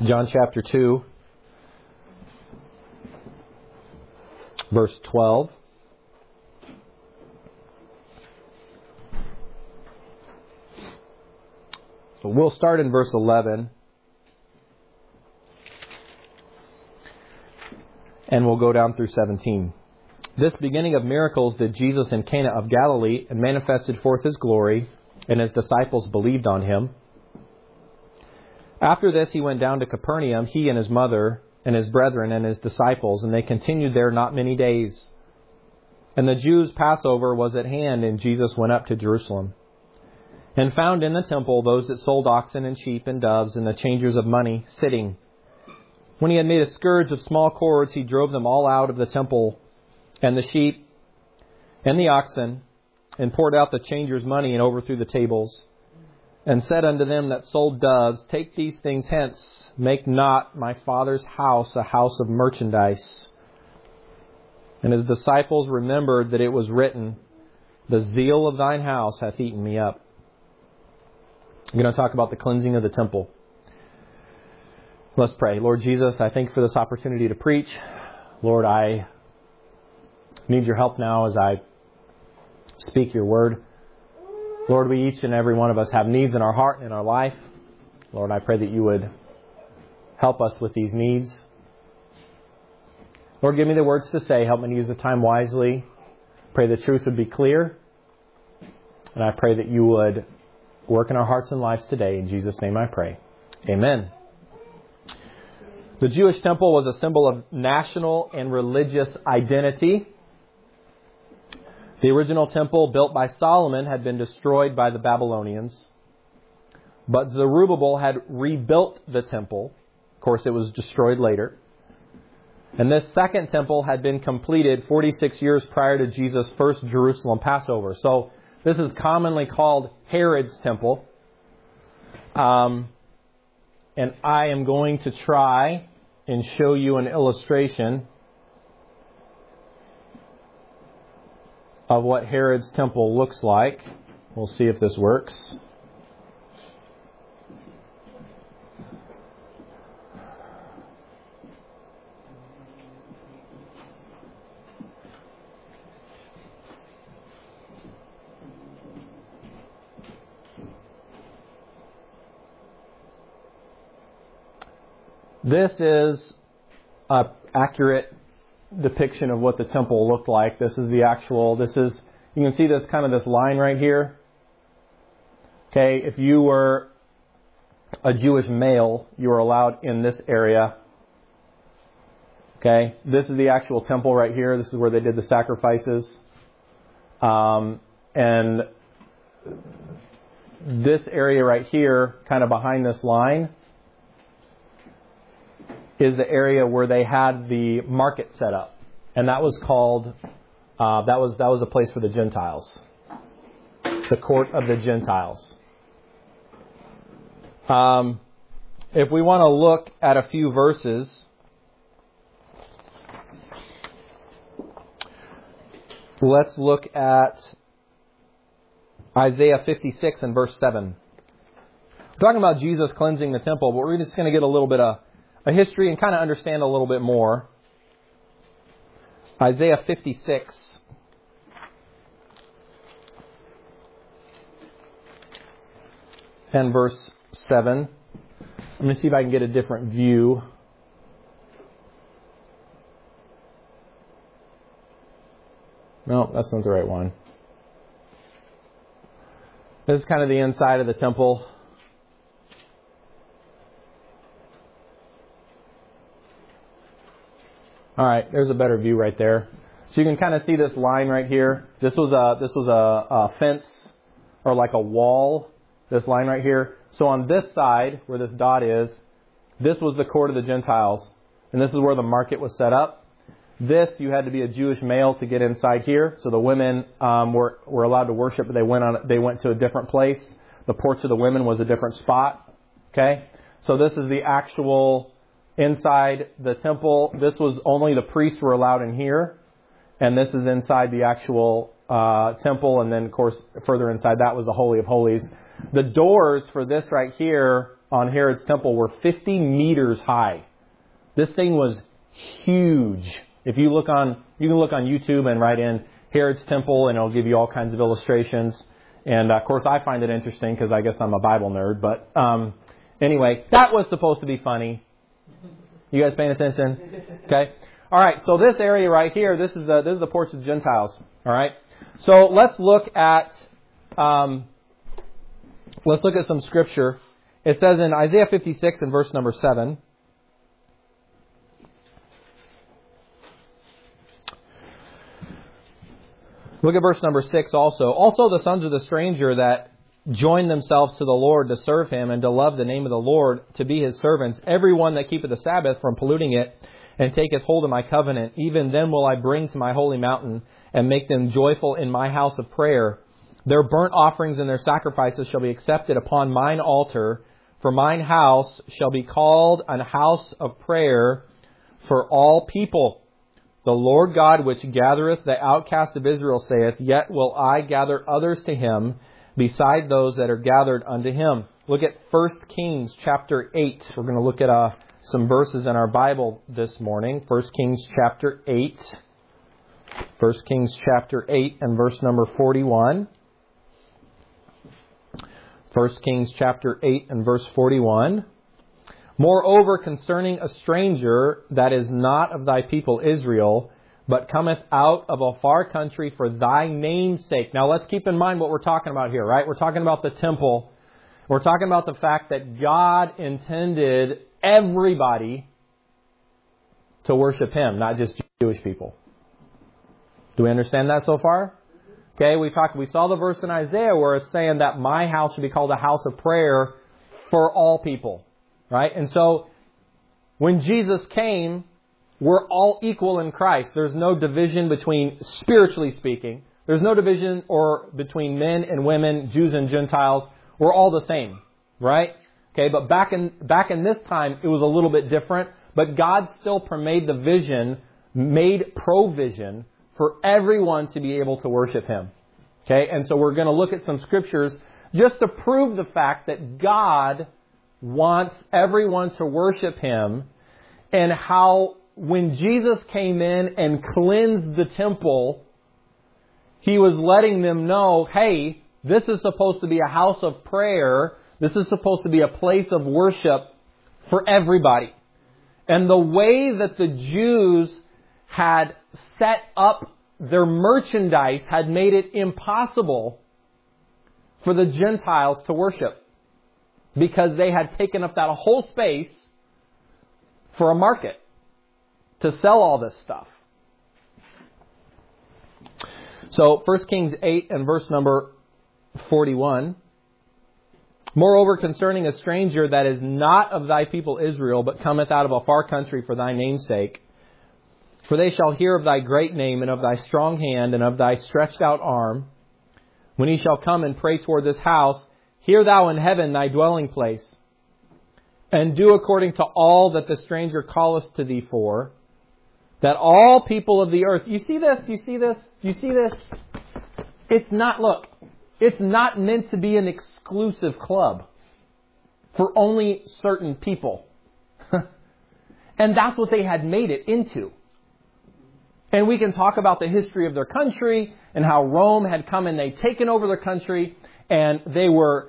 John chapter 2, verse 12. So we'll start in verse 11. And we'll go down through 17. This beginning of miracles did Jesus in Cana of Galilee, and manifested forth His glory, and His disciples believed on Him. After this He went down to Capernaum, He and His mother, and His brethren, and His disciples, and they continued there not many days. And the Jews' Passover was at hand, and Jesus went up to Jerusalem, and found in the temple those that sold oxen and sheep and doves, and the changers of money, sitting. When He had made a scourge of small cords, He drove them all out of the temple, and the sheep and the oxen, and poured out the changers' money, and overthrew the tables, and said unto them that sold doves, Take these things hence, make not my Father's house a house of merchandise. And His disciples remembered that it was written, The zeal of thine house hath eaten me up. I'm going to talk about the cleansing of the temple. Let's pray. Lord Jesus, I thank you for this opportunity to preach. Lord, I need your help now as I speak your word. Lord, we each and every one of us have needs in our heart and in our life. Lord, I pray that you would help us with these needs. Lord, give me the words to say. Help me to use the time wisely. Pray the truth would be clear. And I pray that you would work in our hearts and lives today. In Jesus' name I pray. Amen. The Jewish temple was a symbol of national and religious identity. The original temple built by Solomon had been destroyed by the Babylonians. But Zerubbabel had rebuilt the temple. Of course, it was destroyed later. And this second temple had been completed 46 years prior to Jesus' first Jerusalem Passover. So this is commonly called Herod's temple. And I am going to try and show you an illustration of what Herod's temple looks like. We'll see if this works. This is an accurate depiction of what the temple looked like. You can see this kind of this line right here. Okay, if you were a Jewish male, you were allowed in this area. Okay, this is the actual temple right here. This is where they did the sacrifices. And this area right here, kind of behind this line, is the area where they had the market set up. And that was called, that was a place for the Gentiles. The court of the Gentiles. If we want to look at a few verses, let's look at Isaiah 56 and verse 7. We're talking about Jesus cleansing the temple, but we're just going to get a little bit of a history and kind of understand a little bit more. Isaiah 56. And verse 7. I'm going to see if I can get a different view. No, that's not the right one. This is kind of the inside of the temple. All right, there's a better view right there. So you can kind of see this line right here. This was a fence or like a wall. This line right here. So on this side, where this dot is, this was the court of the Gentiles, and this is where the market was set up. This, you had to be a Jewish male to get inside here. So the women were allowed to worship, but they went to a different place. The porch of the women was a different spot. Okay, so this is the actual inside the temple. This was only the priests were allowed in here, and this is inside the actual temple. And then, of course, further inside that was the Holy of Holies. The doors for this right here on Herod's temple were 50 meters high. This thing was huge. If you look on, you can look on YouTube and write in Herod's temple, and it'll give you all kinds of illustrations. And of course, I find it interesting because I guess I'm a Bible nerd. But anyway, that was supposed to be funny. You guys paying attention? Okay. All right. So this area right here, this is the porch of the Gentiles. All right. So let's look at some scripture. It says in Isaiah 56 and verse number 7. Look at verse number 6 also. Also the sons of the stranger that join themselves to the Lord to serve Him and to love the name of the Lord, to be His servants, every one that keepeth the Sabbath from polluting it and taketh hold of my covenant, even them will I bring to my holy mountain and make them joyful in my house of prayer. Their burnt offerings and their sacrifices shall be accepted upon mine altar, for mine house shall be called an house of prayer for all people. The Lord God which gathereth the outcast of Israel saith, Yet will I gather others to Him beside those that are gathered unto Him. Look at 1 Kings chapter 8. We're going to look at some verses in our Bible this morning. 1 Kings chapter 8. 1 Kings chapter 8 and verse number 41. 1 Kings chapter 8 and verse 41. Moreover, concerning a stranger that is not of thy people Israel, but cometh out of a far country for thy name's sake. Now let's keep in mind what we're talking about here, right? We're talking about the temple. We're talking about the fact that God intended everybody to worship Him, not just Jewish people. Do we understand that so far? Okay, we saw the verse in Isaiah where it's saying that my house should be called a house of prayer for all people. Right? And so, when Jesus came, we're all equal in Christ. There's no division between, spiritually speaking, there's no division or between men and women, Jews and Gentiles. We're all the same. Right? Okay, but back in this time, it was a little bit different. But God still made provision for everyone to be able to worship Him. Okay, and so we're going to look at some scriptures just to prove the fact that God wants everyone to worship Him, and how when Jesus came in and cleansed the temple, He was letting them know, hey, this is supposed to be a house of prayer. This is supposed to be a place of worship for everybody. And the way that the Jews had set up their merchandise had made it impossible for the Gentiles to worship, because they had taken up that whole space for a market to sell all this stuff. So 1 Kings 8 and verse number 41. Moreover, concerning a stranger that is not of thy people Israel, but cometh out of a far country for thy name's sake, for they shall hear of thy great name and of thy strong hand and of thy stretched out arm, when he shall come and pray toward this house, hear thou in heaven thy dwelling place, and do according to all that the stranger calleth to thee for, that all people of the earth... You see this? You see this? Do you see this? It's not meant to be an exclusive club for only certain people. And that's what they had made it into. And we can talk about the history of their country and how Rome had come and they'd taken over their country, and they were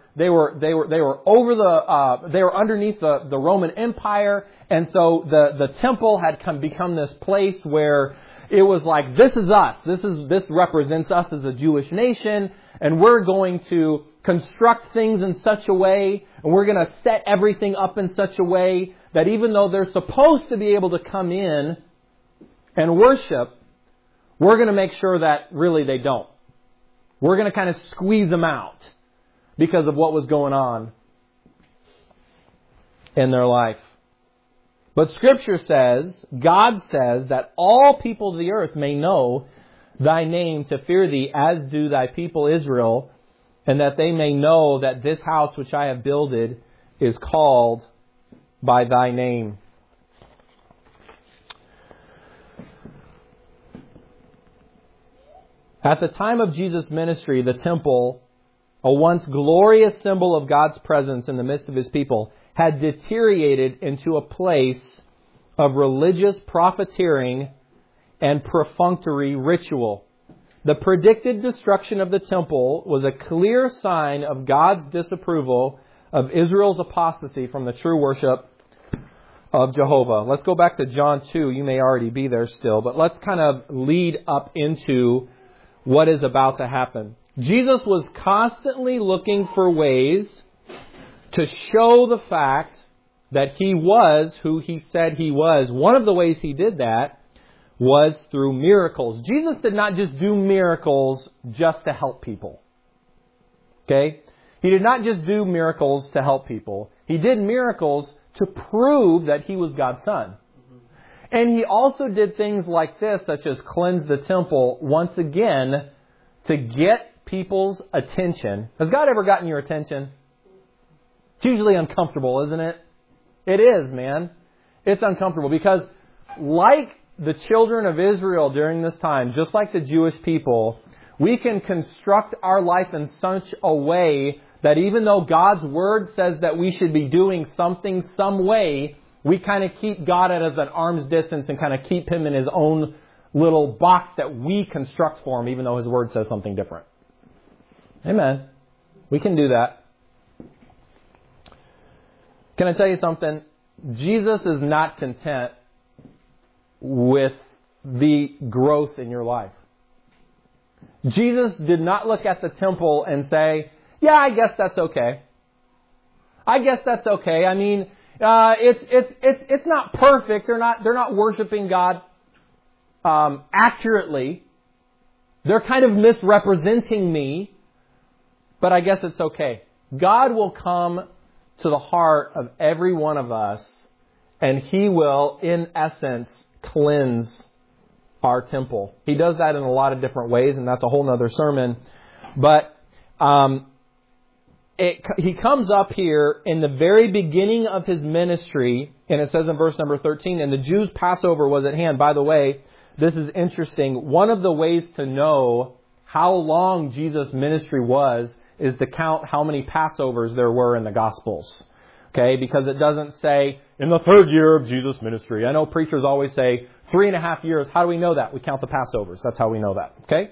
underneath the Roman Empire, and so the temple had become this place where it was like, this is us. This represents us as a Jewish nation, and we're going to construct things in such a way, and we're going to set everything up in such a way that even though they're supposed to be able to come in and worship, we're going to make sure that really they don't. We're going to kind of squeeze them out because of what was going on in their life. But Scripture says, God says, that all people of the earth may know thy name, to fear thee, as do thy people Israel, and that they may know that this house which I have builded is called by thy name. At the time of Jesus' ministry, the temple, a once glorious symbol of God's presence in the midst of His people, had deteriorated into a place of religious profiteering and perfunctory ritual. The predicted destruction of the temple was a clear sign of God's disapproval of Israel's apostasy from the true worship of Jehovah. Let's go back to John 2. You may already be there still, but let's kind of lead up into what is about to happen. Jesus was constantly looking for ways to show the fact that He was who He said He was. One of the ways He did that was through miracles. Jesus did not just do miracles just to help people. Okay? He did not just do miracles to help people. He did miracles to prove that He was God's Son. And He also did things like this, such as cleanse the temple, once again, to get people's attention. Has God ever gotten your attention? It's usually uncomfortable, isn't it? It is, man. It's uncomfortable because like the children of Israel during this time, just like the Jewish people, we can construct our life in such a way that even though God's Word says that we should be doing something some way, we kind of keep God at an arm's distance and kind of keep Him in His own little box that we construct for Him, even though His Word says something different. Amen. We can do that. Can I tell you something? Jesus is not content with the growth in your life. Jesus did not look at the temple and say, yeah, I guess that's okay. I guess that's okay. I mean, it's not perfect. They're not worshiping God accurately. They're kind of misrepresenting me, but I guess it's okay. God will come to the heart of every one of us, and He will, in essence, cleanse our temple. He does that in a lot of different ways, and that's a whole other sermon. But He comes up here in the very beginning of His ministry, and it says in verse number 13, and the Jews' Passover was at hand. By the way, this is interesting. One of the ways to know how long Jesus' ministry was is to count how many Passovers there were in the Gospels. Okay, because it doesn't say, in the 3rd year of Jesus' ministry. I know preachers always say 3.5 years. How do we know that? We count the Passovers. That's how we know that. Okay?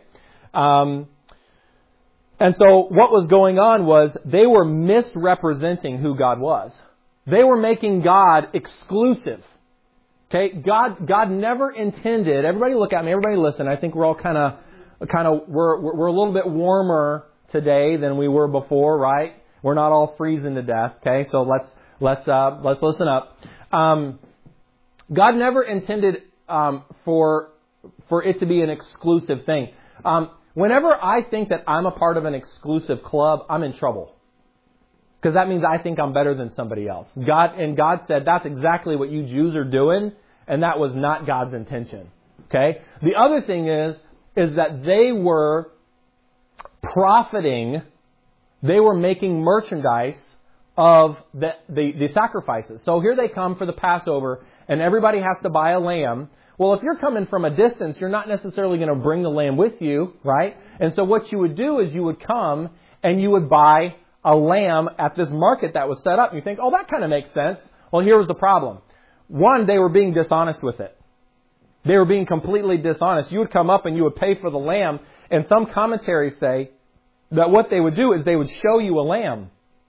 And so what was going on was they were misrepresenting who God was. They were making God exclusive. Okay? God never intended, everybody look at me, everybody listen. I think we're all kind of we're a little bit warmer today than we were before, right? We're not all freezing to death. Okay? So let's listen up. God never intended for it to be an exclusive thing. Whenever I think that I'm a part of an exclusive club, I'm in trouble. Because that means I think I'm better than somebody else. God said that's exactly what you Jews are doing, and that was not God's intention. Okay? The other thing is that they were profiting, they were making merchandise of the sacrifices. So here they come for the Passover, and everybody has to buy a lamb. Well, if you're coming from a distance, you're not necessarily going to bring the lamb with you, right? And so what you would do is you would come and you would buy a lamb at this market that was set up. And you think, oh, that kind of makes sense. Well, here was the problem. One, they were being dishonest with it. They were being completely dishonest. You would come up and you would pay for the lamb. And some commentaries say that what they would do is they would show you a lamb.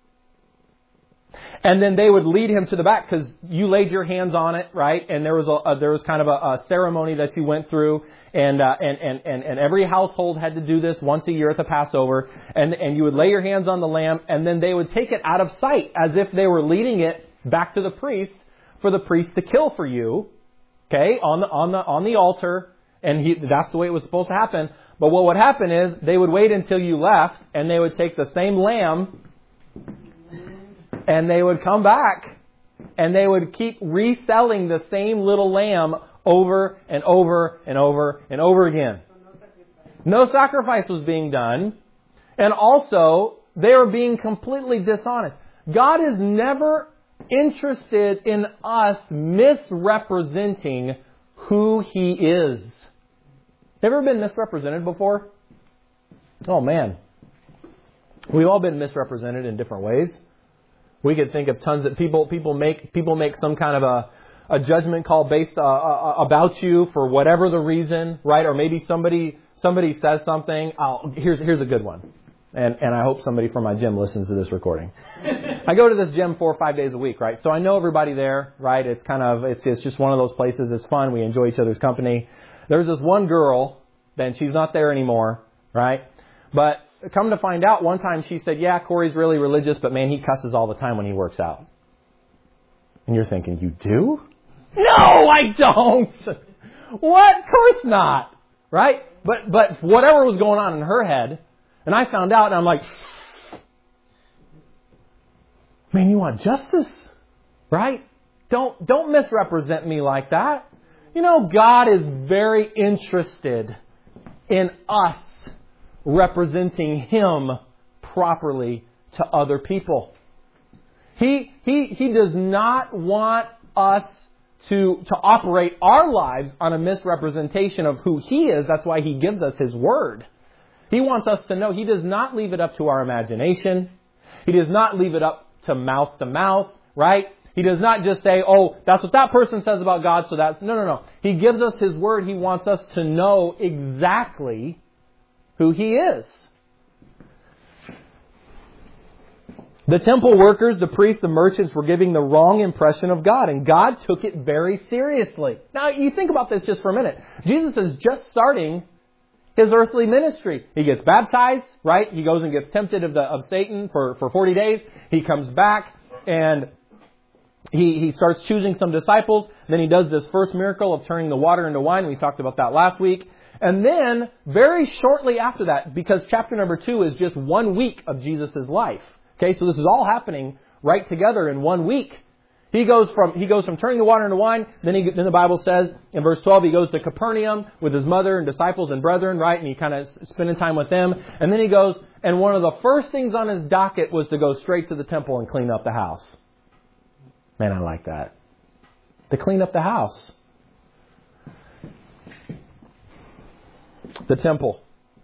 And then they would lead him to the back because you laid your hands on it, right? And there was kind of a ceremony that you went through, and every household had to do this once a year at the Passover. And you would lay your hands on the lamb, and then they would take it out of sight as if they were leading it back to the priest for the priest to kill for you, okay, on the altar. And that's the way it was supposed to happen. But what would happen is they would wait until you left, and they would take the same lamb. And they would come back and they would keep reselling the same little lamb over and over and over and over again. No sacrifice was being done. And also, they were being completely dishonest. God is never interested in us misrepresenting who He is. Ever been misrepresented before? Oh man. We've all been misrepresented in different ways. We could think of tons of people make some kind of a judgment call based about you for whatever the reason, right? Or maybe somebody says something. Here's a good one. And I hope somebody from my gym listens to this recording. I go to this gym 4 or 5 days a week, right? So I know everybody there, right? It's just one of those places. It's fun. We enjoy each other's company. There's this one girl, then she's not there anymore, right? But come to find out, one time she said, yeah, Corey's really religious, but man, he cusses all the time when he works out. And you're thinking, you do? No, I don't. What? Of course not. Right? But whatever was going on in her head, and I found out, and I'm like, man, you want justice? Right? Don't misrepresent me like that. You know, God is very interested in us representing Him properly to other people. He does not want us to operate our lives on a misrepresentation of who He is. That's why He gives us His Word. He wants us to know He does not leave it up to our imagination. He does not leave it up to mouth, right? He does not just say, oh, that's what that person says about God, so that's... No. He gives us His Word. He wants us to know exactly who He is. The temple workers, the priests, the merchants were giving the wrong impression of God, and God took it very seriously. Now, you think about this just for a minute. Jesus is just starting His earthly ministry. He gets baptized, right? He goes and gets tempted of Satan for 40 days. He comes back and he starts choosing some disciples. Then He does this first miracle of turning the water into wine. We talked about that last week. And then, very shortly after that, because chapter number 2 is just 1 week of Jesus' life. Okay, so this is all happening right together in 1 week. He goes from turning the water into wine. Then the Bible says in verse 12 he goes to Capernaum with his mother and disciples and brethren, right? And he kind of spending time with them. And then he goes, and one of the first things on his docket was to go straight to the temple and clean up the house. Man, I like that. To clean up the house. The temple.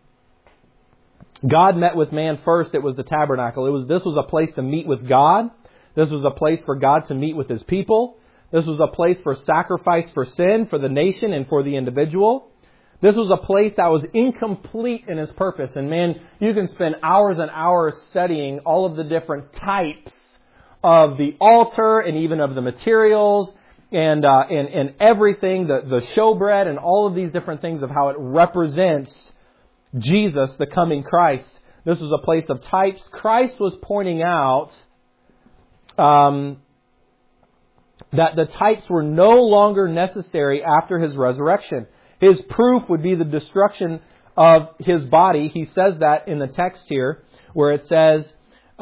God met with man first. It was the tabernacle. This was a place to meet with God. This was a place for God to meet with His people. This was a place for sacrifice for sin, for the nation, and for the individual. This was a place that was incomplete in His purpose. And man, you can spend hours and hours studying all of the different types of the altar and even of the materials and everything, the showbread and all of these different things of how it represents Jesus, the coming Christ. This was a place of types. Christ was pointing out that the types were no longer necessary after His resurrection. His proof would be the destruction of His body. He says that in the text here, where it says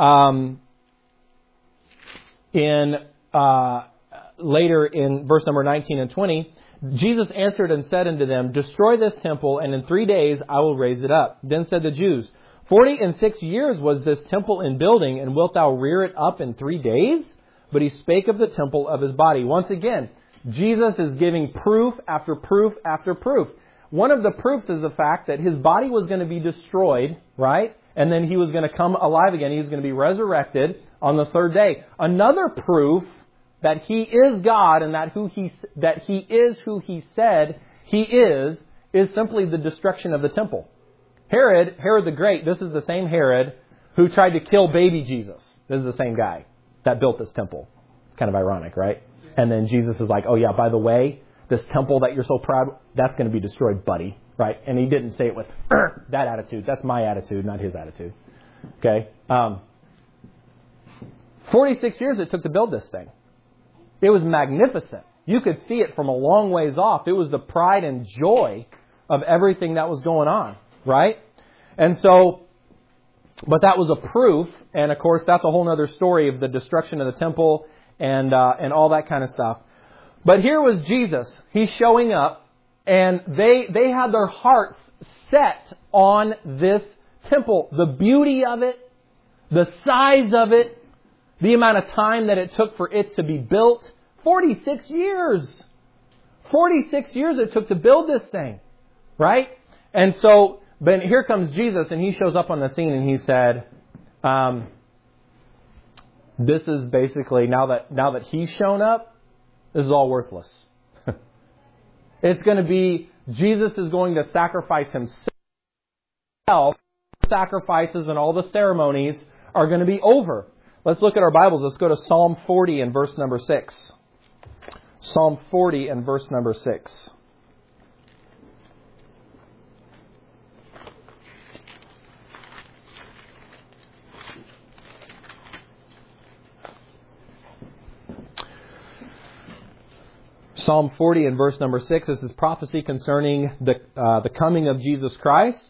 later in verse number 19 and 20, Jesus answered and said unto them, destroy this temple, and in 3 days I will raise it up. Then said the Jews, 46 years was this temple in building, and wilt thou rear it up in 3 days? But He spake of the temple of His body. Once again, Jesus is giving proof after proof after proof. One of the proofs is the fact that His body was going to be destroyed, right? And then He was going to come alive again. He was going to be resurrected on the 3rd day. Another proof that He is God and that He is who He said He is simply the destruction of the temple. Herod the Great, this is the same Herod who tried to kill baby Jesus. This is the same guy that built this temple. Kind of ironic, right? And then Jesus is like, oh yeah, by the way, this temple that you're so proud, that's going to be destroyed, buddy. Right? And He didn't say it with that attitude. That's my attitude, not his attitude. Okay? 46 years it took to build this thing. It was magnificent. You could see it from a long ways off. It was the pride and joy of everything that was going on, right? And so, but that was a proof, and of course that's a whole other story of the destruction of the temple and all that kind of stuff. But here was Jesus. He's showing up, and they had their hearts set on this temple. The beauty of it, the size of it, the amount of time that it took for it to be built. 46 years. 46 years it took to build this thing. Right? And so, but here comes Jesus and He shows up on the scene and He said, this is basically, now that he's shown up, this is all worthless. It's going to be, Jesus is going to sacrifice himself. Sacrifices and all the ceremonies are going to be over. Let's look at our Bibles. Let's go to Psalm 40 and verse number 6. Psalm 40 and verse number 6. Psalm 40 and verse number 6, this is prophecy concerning the coming of Jesus Christ.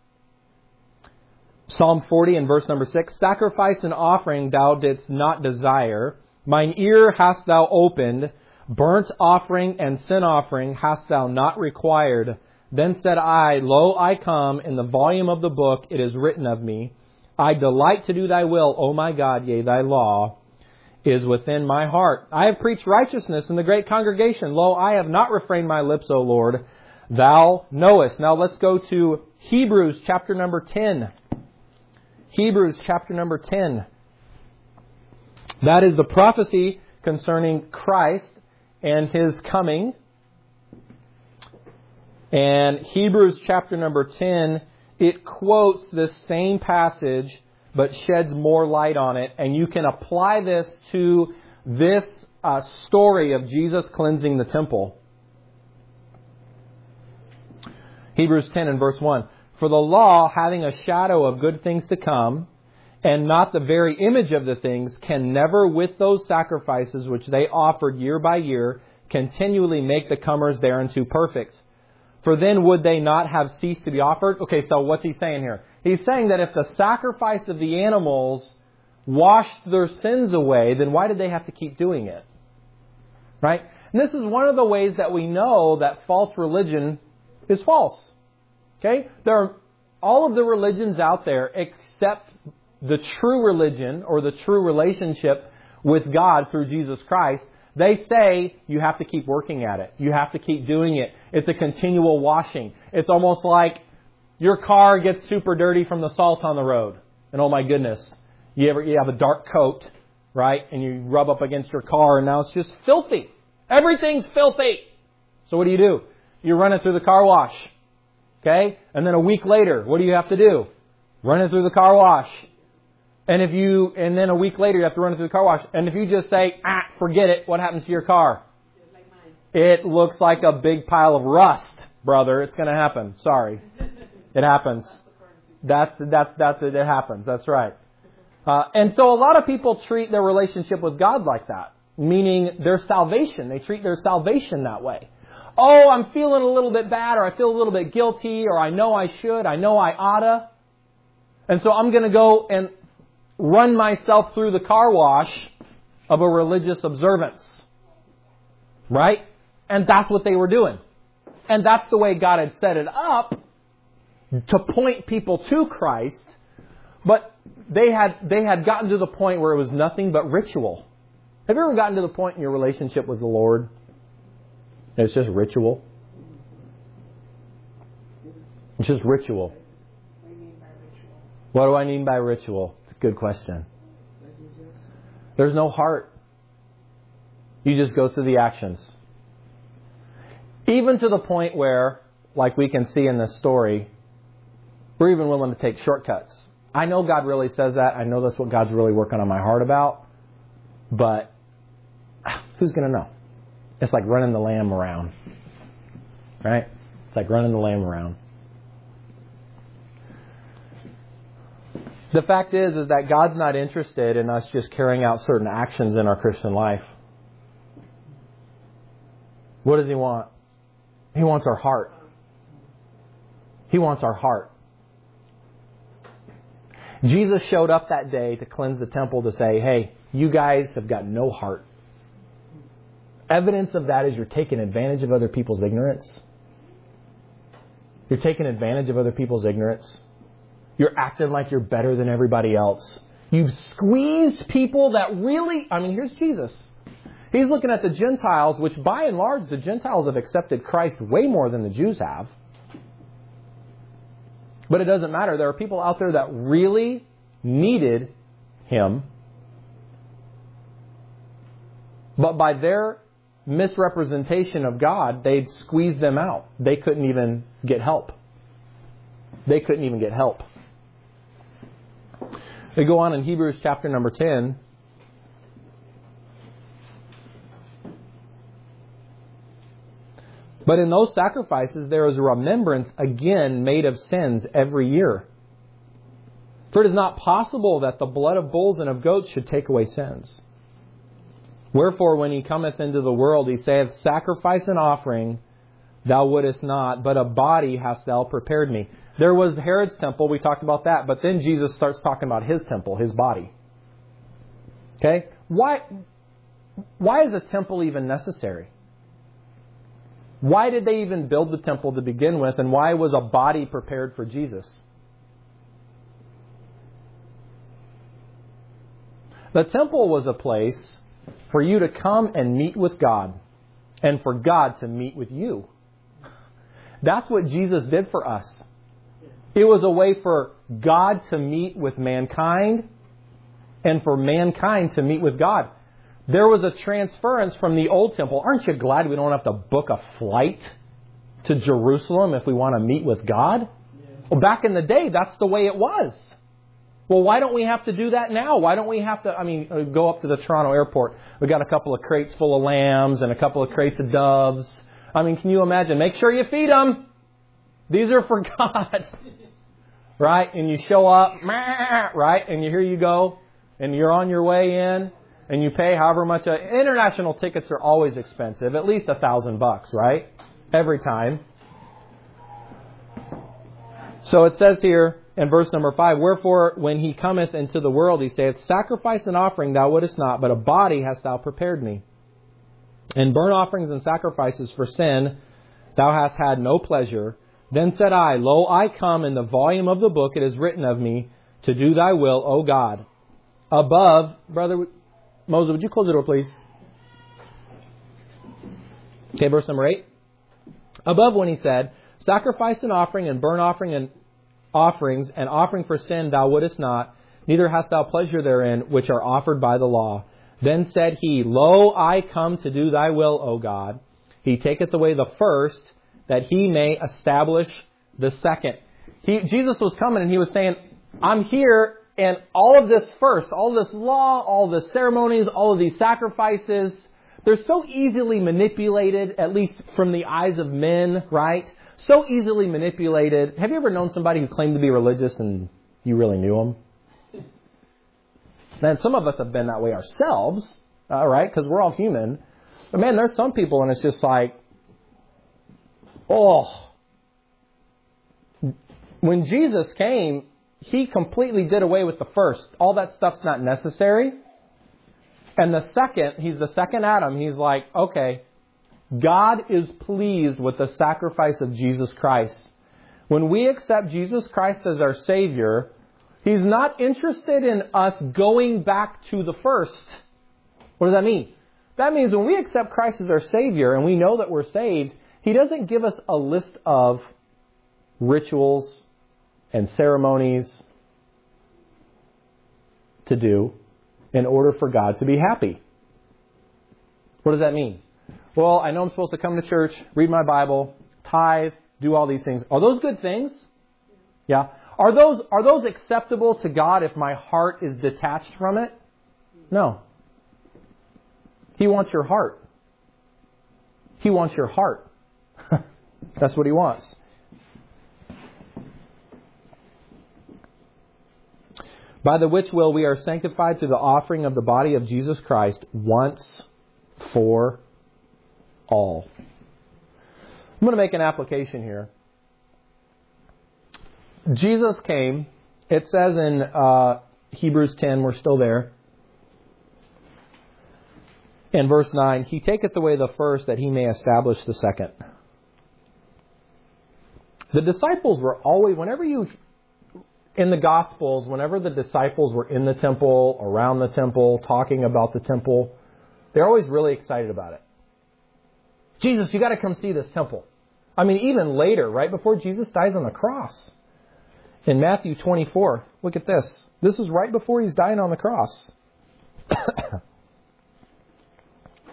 Psalm 40 and verse number 6, sacrifice and offering thou didst not desire. Mine ear hast thou opened. Burnt offering and sin offering hast thou not required. Then said I, Lo, I come. In the volume of the book it is written of me. I delight to do thy will, O my God, yea, thy law is within my heart. I have preached righteousness in the great congregation. Lo, I have not refrained my lips, O Lord. Thou knowest. Now let's go to Hebrews chapter number 10. Hebrews chapter number 10. That is the prophecy concerning Christ and his coming. And Hebrews chapter number 10, it quotes this same passage but sheds more light on it. And you can apply this to this story of Jesus cleansing the temple. Hebrews 10 and verse 1. For the law, having a shadow of good things to come, and not the very image of the things, can never with those sacrifices which they offered year by year continually make the comers thereunto perfect. For then would they not have ceased to be offered? Okay, so what's he saying here? He's saying that if the sacrifice of the animals washed their sins away, then why did they have to keep doing it? Right? And this is one of the ways that we know that false religion is false. Okay? There are all of the religions out there except the true religion or the true relationship with God through Jesus Christ. They say you have to keep working at it. You have to keep doing it. It's a continual washing. It's almost like your car gets super dirty from the salt on the road. And oh my goodness, you have a dark coat, right? And you rub up against your car and now it's just filthy. Everything's filthy. So what do? You run it through the car wash. Okay? And then a week later, what do you have to do? Run it through the car wash. And then a week later you have to run it through the car wash. And if you just say, forget it, what happens to your car? Like mine. It looks like a big pile of rust, brother. It's going to happen. Sorry. It happens. That's it. It happens. That's right. And so a lot of people treat their relationship with God like that, meaning their salvation. They treat their salvation that way. Oh, I'm feeling a little bit bad, or I feel a little bit guilty, or I know I should, I know I oughta. And so I'm going to go and run myself through the car wash of a religious observance. Right? And that's what they were doing. And that's the way God had set it up to point people to Christ. But they had gotten to the point where it was nothing but ritual. Have you ever gotten to the point in your relationship with the Lord? It's just ritual. It's just ritual. What do I mean by ritual? It's a good question. There's no heart. You just go through the actions. Even to the point where, like we can see in this story, we're even willing to take shortcuts. I know God really says that. I know that's what God's really working on my heart about. But who's going to know? It's like running the lamb around. Right? It's like running the lamb around. The fact is that God's not interested in us just carrying out certain actions in our Christian life. What does He want? He wants our heart. He wants our heart. Jesus showed up that day to cleanse the temple to say, hey, you guys have got no heart. Evidence of that is you're taking advantage of other people's ignorance. You're taking advantage of other people's ignorance. You're acting like you're better than everybody else. You've squeezed people that really... here's Jesus. He's looking at the Gentiles, which by and large, the Gentiles have accepted Christ way more than the Jews have. But it doesn't matter. There are people out there that really needed Him. But by their misrepresentation of God, they'd squeeze them out. They couldn't even get help. They couldn't even get help. They go on in Hebrews chapter number 10. But in those sacrifices there is a remembrance again made of sins every year. For it is not possible that the blood of bulls and of goats should take away sins. Wherefore when he cometh into the world, he saith, Sacrifice and offering thou wouldest not, but a body hast thou prepared me. There was Herod's temple, we talked about that, but then Jesus starts talking about his temple, his body. Okay? Why is a temple even necessary? Why did they even build the temple to begin with, and why was a body prepared for Jesus? The temple was a place for you to come and meet with God, and for God to meet with you. That's what Jesus did for us. It was a way for God to meet with mankind, and for mankind to meet with God. There was a transference from the old temple. Aren't you glad we don't have to book a flight to Jerusalem if we want to meet with God? Well, back in the day, that's the way it was. Well, why don't we have to do that now? Why don't we have to, go up to the Toronto airport. We've got a couple of crates full of lambs and a couple of crates of doves. Can you imagine? Make sure you feed them. These are for God. Right? And you show up, right? And here you go. And you're on your way in. And you pay however much. International tickets are always expensive. At least $1,000, right? Every time. So it says here in verse number 5, Wherefore when he cometh into the world, he saith, Sacrifice and offering thou wouldest not, but a body hast thou prepared me. And burnt offerings and sacrifices for sin thou hast had no pleasure. Then said I, Lo, I come, in the volume of the book it is written of me, to do thy will, O God. Above, brother Moses, would you close the door, please? Okay, verse number 8. Above when he said, Sacrifice and offering and burnt offering and offerings and offering for sin thou wouldest not, neither hast thou pleasure therein, which are offered by the law. Then said he, Lo, I come to do thy will, O God. He taketh away the first, that he may establish the second. Jesus was coming and he was saying, I'm here, and all of this first, all this law, all the ceremonies, all of these sacrifices, they're so easily manipulated, at least from the eyes of men, right? So easily manipulated. Have you ever known somebody who claimed to be religious and you really knew them? And some of us have been that way ourselves, right? Because we're all human. But man, there's some people and it's just like, oh. When Jesus came, he completely did away with the first. All that stuff's not necessary. And the second, he's the second Adam. He's like, okay, God is pleased with the sacrifice of Jesus Christ. When we accept Jesus Christ as our Savior, he's not interested in us going back to the first. What does that mean? That means when we accept Christ as our Savior and we know that we're saved, he doesn't give us a list of rituals and ceremonies to do in order for God to be happy. What does that mean? Well, I know I'm supposed to come to church, read my Bible, tithe, do all these things. Are those good things? Yeah. Are those acceptable to God if my heart is detached from it? No. He wants your heart. He wants your heart. That's what he wants. By the which will we are sanctified through the offering of the body of Jesus Christ once for all. I'm going to make an application here. Jesus came. It says in Hebrews 10, we're still there. In verse 9, he taketh away the first that he may establish the second. The disciples were always, in the Gospels, whenever the disciples were in the temple, around the temple, talking about the temple, they're always really excited about it. Jesus, you got to come see this temple. Even later, right before Jesus dies on the cross. In Matthew 24, look at this. This is right before he's dying on the cross.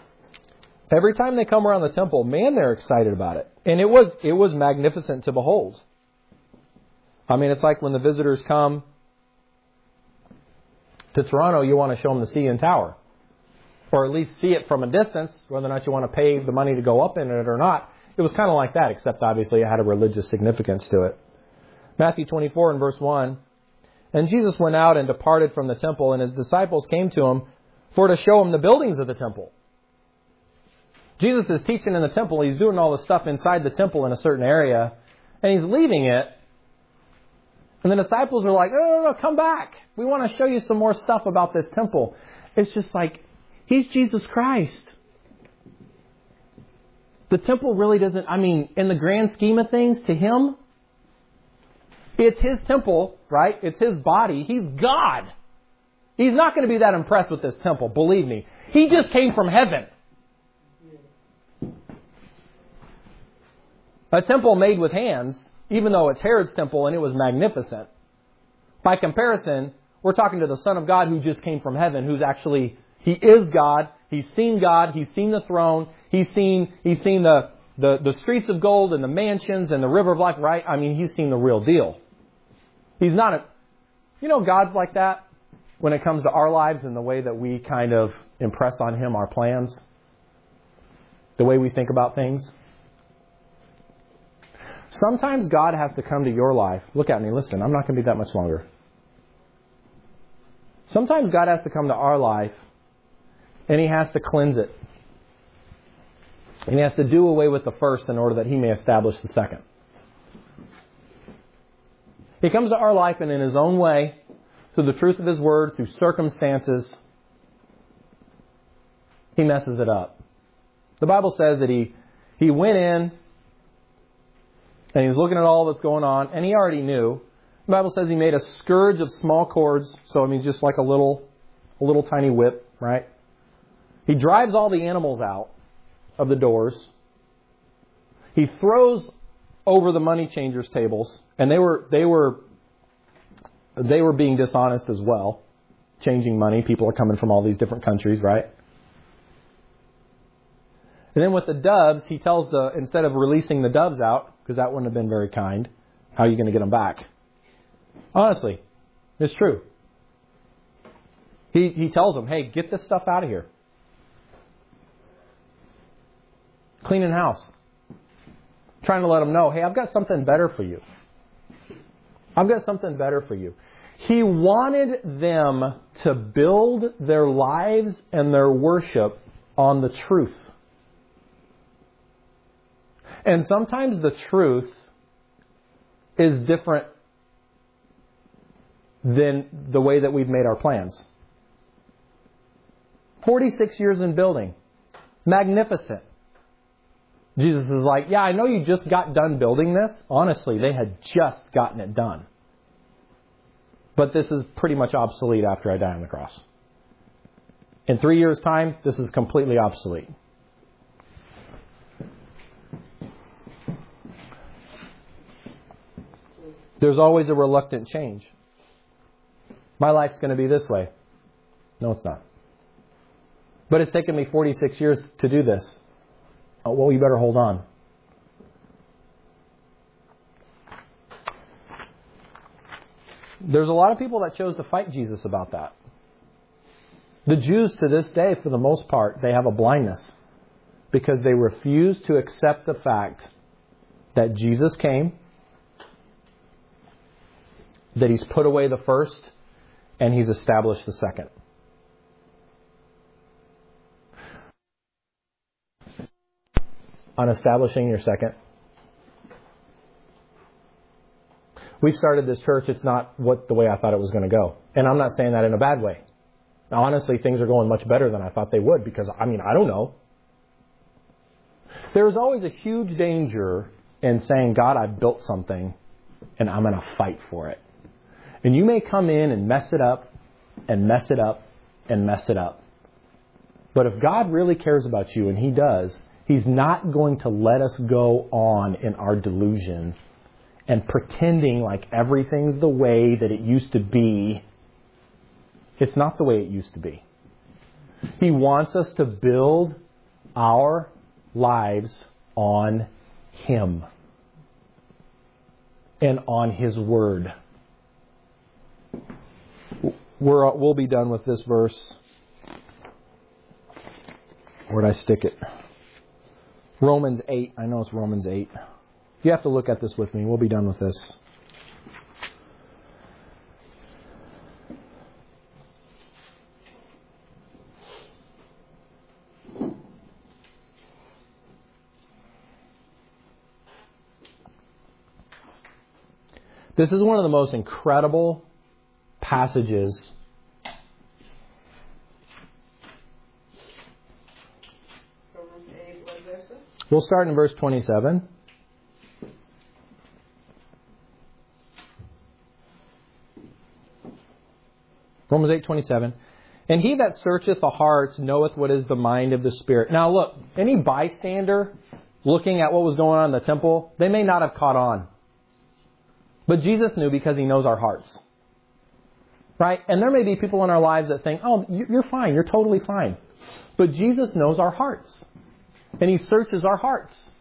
Every time they come around the temple, man, they're excited about it. And it was magnificent to behold. I mean, it's like when the visitors come to Toronto, you want to show them the CN Tower. Or at least see it from a distance, whether or not you want to pay the money to go up in it or not. It was kind of like that, except obviously it had a religious significance to it. Matthew 24 and verse 1. And Jesus went out and departed from the temple, and his disciples came to him for to show him the buildings of the temple. Jesus is teaching in the temple. He's doing all the stuff inside the temple in a certain area, and he's leaving it. And the disciples are like, no, come back. We want to show you some more stuff about this temple. It's just like, he's Jesus Christ. The temple really doesn't, in the grand scheme of things, to him, it's his temple, right? It's his body. He's God. He's not going to be that impressed with this temple, believe me. He just came from heaven. A temple made with hands, even though it's Herod's temple and it was magnificent. By comparison, we're talking to the Son of God who just came from heaven, who's actually, he is God. He's seen God. He's seen the throne. He's seen the streets of gold and the mansions and the river of life, right? He's seen the real deal. He's not God's like that when it comes to our lives and the way that we kind of impress on him our plans, the way we think about things. Sometimes God has to come to your life. Look at me, listen, I'm not going to be that much longer. Sometimes God has to come to our life and he has to cleanse it. And he has to do away with the first in order that he may establish the second. He comes to our life and in his own way, through the truth of his word, through circumstances, he messes it up. The Bible says that he went in and he's looking at all that's going on, and he already knew. The Bible says he made a scourge of small cords, so just like a little tiny whip, right? He drives all the animals out of the doors. He throws over the money changers' tables, and they were being dishonest as well, changing money. People are coming from all these different countries, right? And then with the doves, he tells instead of releasing the doves out, because that wouldn't have been very kind, how are you going to get them back? Honestly, it's true. He tells them, hey, get this stuff out of here. Cleaning house. Trying to let them know, hey, I've got something better for you. I've got something better for you. He wanted them to build their lives and their worship on the truth. And sometimes the truth is different than the way that we've made our plans. 46 years in building. Magnificent. Jesus is like, yeah, I know you just got done building this. Honestly, they had just gotten it done. But this is pretty much obsolete after I die on the cross. In 3 years' time, this is completely obsolete. There's always a reluctant change. My life's going to be this way. No, it's not. But it's taken me 46 years to do this. Oh, well, you better hold on. There's a lot of people that chose to fight Jesus about that. The Jews to this day, for the most part, they have a blindness because they refuse to accept the fact that Jesus came, that He's put away the first, and He's established the second. On establishing your second, we've started this church. It's not the way I thought it was going to go. And I'm not saying that in a bad way. Now, honestly, things are going much better than I thought they would because, I don't know. There's always a huge danger in saying, God, I've built something and I'm going to fight for it. And you may come in and mess it up and mess it up and mess it up. But if God really cares about you, and He does, He's not going to let us go on in our delusion and pretending like everything's the way that it used to be. It's not the way it used to be. He wants us to build our lives on Him and on His Word. We'll be done with this verse. Where'd I stick it? Romans 8. I know it's Romans 8. You have to look at this with me. We'll be done with this. This is one of the most incredible passages We'll start in verse 27. Romans 8:27. And he that searcheth the hearts knoweth what is the mind of the Spirit. Now look, any bystander looking at what was going on in the temple, they may not have caught on. But Jesus knew because He knows our hearts. Right? And there may be people in our lives that think, oh, you're fine. You're totally fine. But Jesus knows our hearts. And He searches our hearts.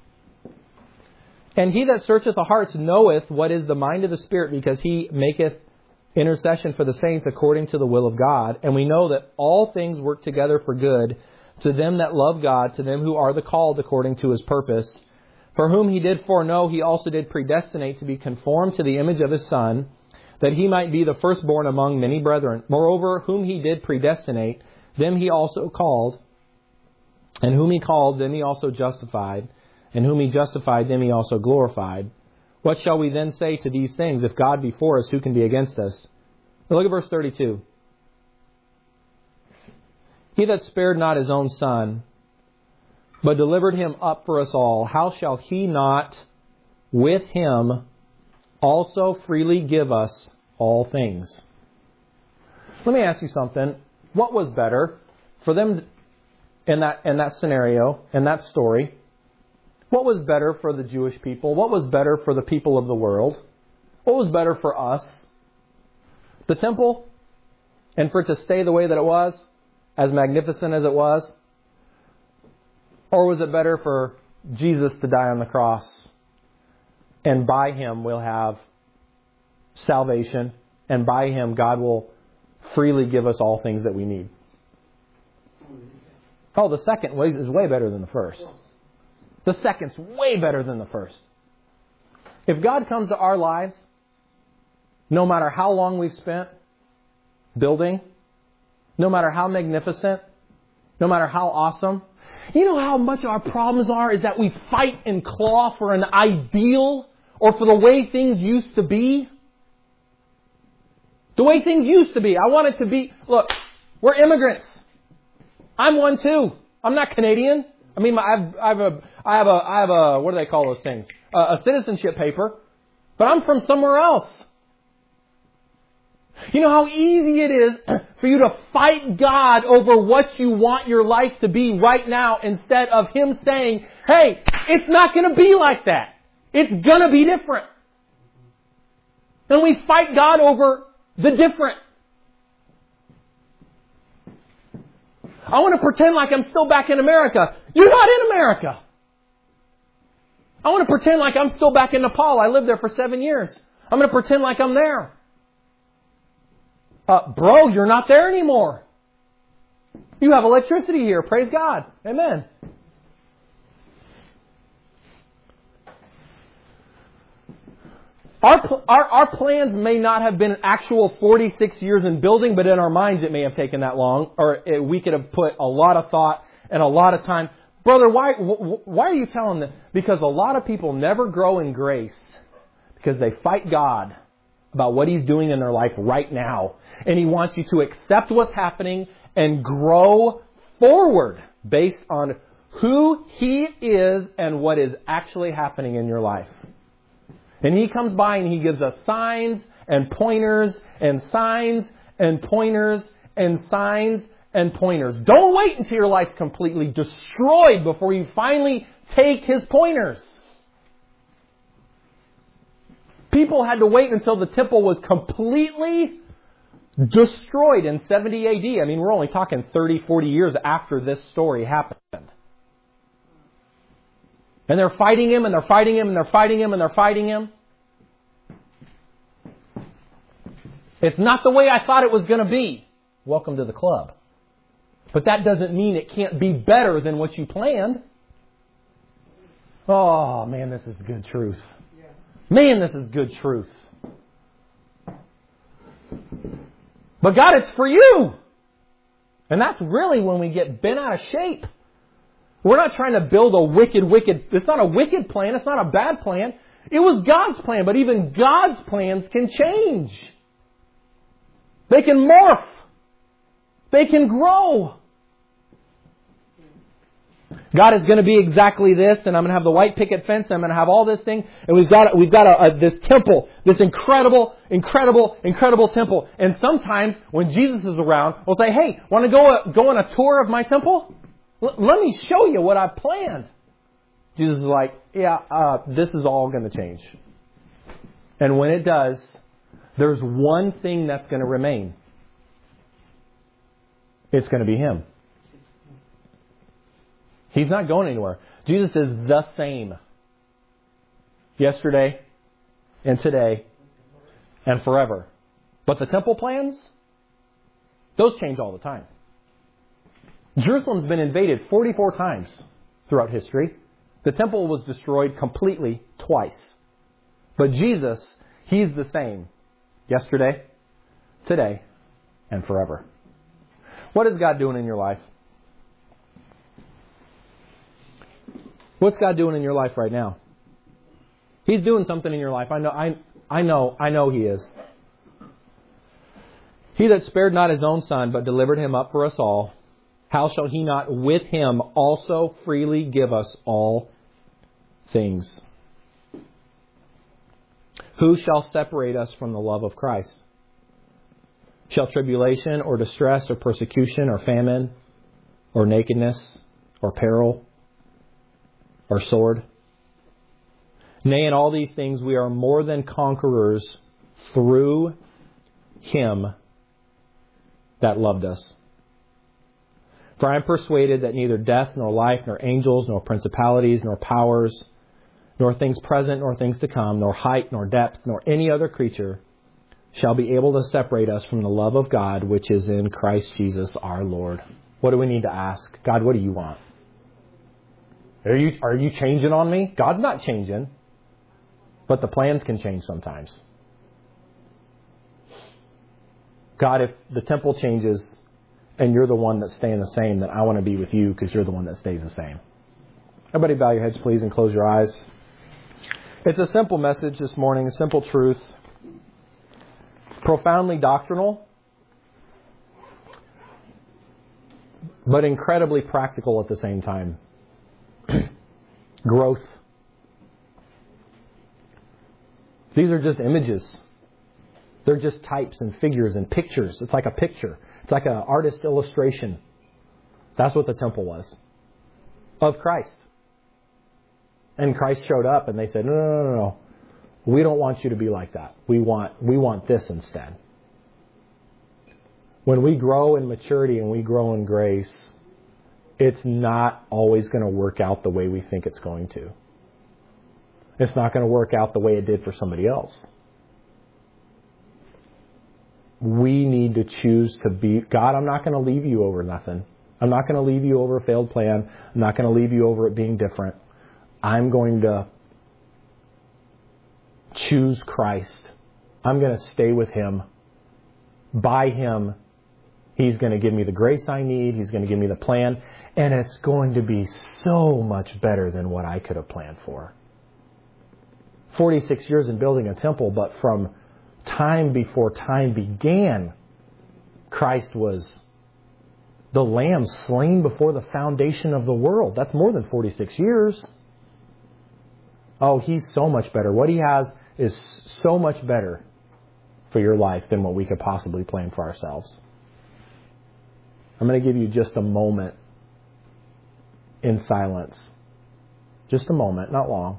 And he that searcheth the hearts knoweth what is the mind of the Spirit, because He maketh intercession for the saints according to the will of God. And we know that all things work together for good to them that love God, to them who are the called according to His purpose. For whom He did foreknow, He also did predestinate to be conformed to the image of His Son, that He might be the firstborn among many brethren. Moreover, whom He did predestinate, them He also called. And whom He called, them He also justified. And whom He justified, them He also glorified. What shall we then say to these things? If God be for us, who can be against us? Now look at verse 32. He that spared not His own Son, but delivered Him up for us all, how shall He not with Him also freely give us all things? Let me ask you something. What was better for them in that scenario, in that story? What was better for the Jewish people? What was better for the people of the world? What was better for us? The temple? And for it to stay the way that it was? As magnificent as it was? Or was it better for Jesus to die on the cross? And by Him we'll have salvation. And by Him God will freely give us all things that we need. Oh, the second is way better than the first. The second's way better than the first. If God comes to our lives, no matter how long we've spent building, no matter how magnificent, no matter how awesome, you know how much our problems are is that we fight and claw for an ideal or for the way things used to be. The way things used to be. I want it to be, look, we're immigrants. I'm one too. I'm not Canadian. I mean, I have a, what do they call those things? A citizenship paper. But I'm from somewhere else. You know how easy it is for you to fight God over what you want your life to be right now, instead of Him saying, hey, it's not going to be like that. It's going to be different. And we fight God over the different. I want to pretend like I'm still back in America. You're not in America. I want to pretend like I'm still back in Nepal. I lived there for 7 years. I'm going to pretend like I'm there. Bro, you're not there anymore. You have electricity here. Praise God. Amen. Our plans may not have been an actual 46 years in building, but in our minds it may have taken that long. Or we could have put a lot of thought and a lot of time. Brother, why are you telling them? Because a lot of people never grow in grace because they fight God about what He's doing in their life right now. And He wants you to accept what's happening and grow forward based on who He is and what is actually happening in your life. And He comes by and He gives us signs and pointers and signs and pointers and signs and pointers. Don't wait until your life's completely destroyed before you finally take His pointers. People had to wait until the temple was completely destroyed in 70 AD. I mean, we're only talking 30, 40 years after this story happened. And they're fighting him, and they're fighting him, and they're fighting him, and they're fighting him. It's not the way I thought it was going to be. Welcome to the club. But that doesn't mean it can't be better than what you planned. Oh, man, this is good truth. Man, this is good truth. But God, it's for you. And that's really when we get bent out of shape. We're not trying to build a wicked, it's not a wicked plan. It's not a bad plan. It was God's plan. But even God's plans can change. They can morph. They can grow. God is going to be exactly this, and I'm going to have the white picket fence, and I'm going to have all this thing, and we've got this temple, this incredible temple. And sometimes when Jesus is around, we'll say, "Hey, want to go on a tour of my temple? Let me show you what I've planned." Jesus is like, "Yeah, this is all going to change." And when it does, there's one thing that's going to remain. It's going to be Him. He's not going anywhere. Jesus is the same. Yesterday and today and forever. But the temple plans, those change all the time. Jerusalem's been invaded 44 times throughout history. The temple was destroyed completely twice. But Jesus, He's the same. Yesterday, today, and forever. What is God doing in your life? What's God doing in your life right now? He's doing something in your life. I know He is. He that spared not His own Son, but delivered Him up for us all, how shall He not with Him also freely give us all things? Who shall separate us from the love of Christ? Shall tribulation or distress or persecution or famine or nakedness or peril or sword? Nay, in all these things we are more than conquerors through Him that loved us. For I am persuaded that neither death, nor life, nor angels, nor principalities, nor powers, nor things present, nor things to come, nor height, nor depth, nor any other creature shall be able to separate us from the love of God, which is in Christ Jesus our Lord. What do we need to ask? God, what do you want? Are you changing on me? God's not changing. But the plans can change sometimes. God, if the temple changes and you're the one that's staying the same, then I want to be with you because you're the one that stays the same. Everybody bow your heads, please, and close your eyes. It's a simple message this morning, a simple truth. Profoundly doctrinal, but incredibly practical at the same time. Growth. These are just images. They're just types and figures and pictures. It's like a picture. It's like an artist illustration. That's what the temple was. Of Christ. And Christ showed up and they said, no. We don't want you to be like that. We want this instead. When we grow in maturity and we grow in grace, it's not always going to work out the way we think it's going to. It's not going to work out the way it did for somebody else. We need to choose to be, God, I'm not going to leave you over nothing. I'm not going to leave you over a failed plan. I'm not going to leave you over it being different. I'm going to choose Christ. I'm going to stay with Him. By Him, He's going to give me the grace I need. He's going to give me the plan. And it's going to be so much better than what I could have planned for. 46 years in building a temple, but from time before time began, Christ was the Lamb slain before the foundation of the world. That's more than 46 years. Oh, He's so much better. What He has is so much better for your life than what we could possibly plan for ourselves. I'm going to give you just a moment in silence. Just a moment, not long.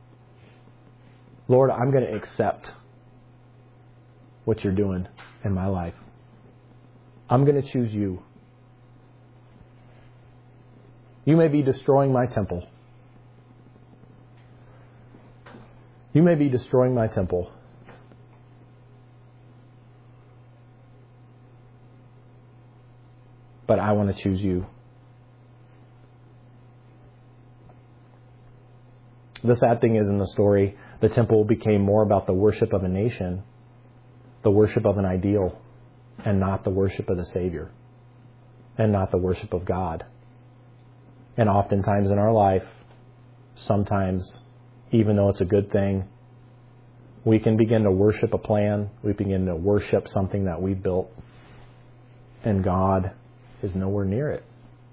Lord, I'm going to accept what you're doing in my life. I'm going to choose you. You may be destroying my temple. You may be destroying my temple. But I want to choose you. The sad thing is in the story, the temple became more about the worship of a nation, the worship of an ideal, and not the worship of the Savior, and not the worship of God. And oftentimes in our life, sometimes, even though it's a good thing, we can begin to worship a plan. We begin to worship something that we built. And God is nowhere near it.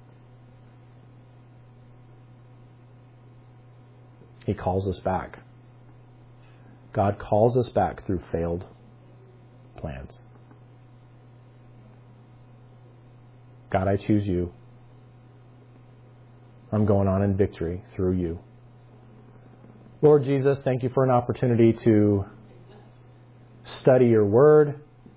He calls us back. God calls us back through failed plans. God, I choose you. I'm going on in victory through you. Lord Jesus, thank you for an opportunity to study your word.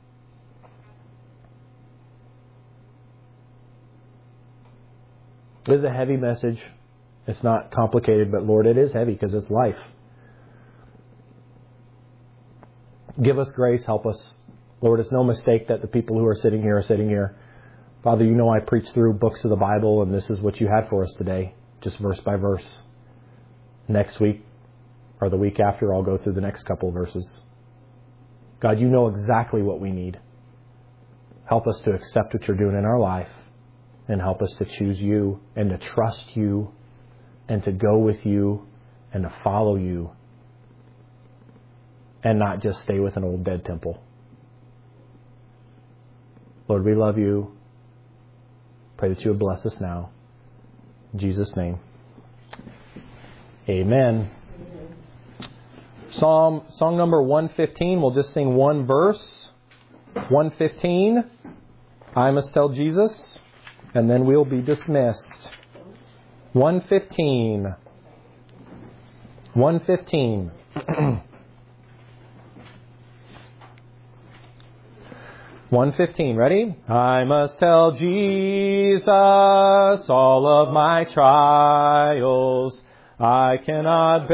It is a heavy message. It's not complicated, but Lord, it is heavy because it's life. Give us grace. Help us. Lord, it's no mistake that the people who are sitting here are sitting here. Father, you know I preach through books of the Bible, and this is what you had for us today, just verse by verse. Next week, or the week after, I'll go through the next couple of verses. God, you know exactly what we need. Help us to accept what you're doing in our life, and help us to choose you, and to trust you, and to go with you, and to follow you, and not just stay with an old dead temple. Lord, we love you. Pray that you would bless us now. In Jesus' name. Amen. Song number 115. We'll just sing one verse. 115. I must tell Jesus. And then we'll be dismissed. 115. 115. 115, ready? I must tell Jesus all of my trials. I cannot bear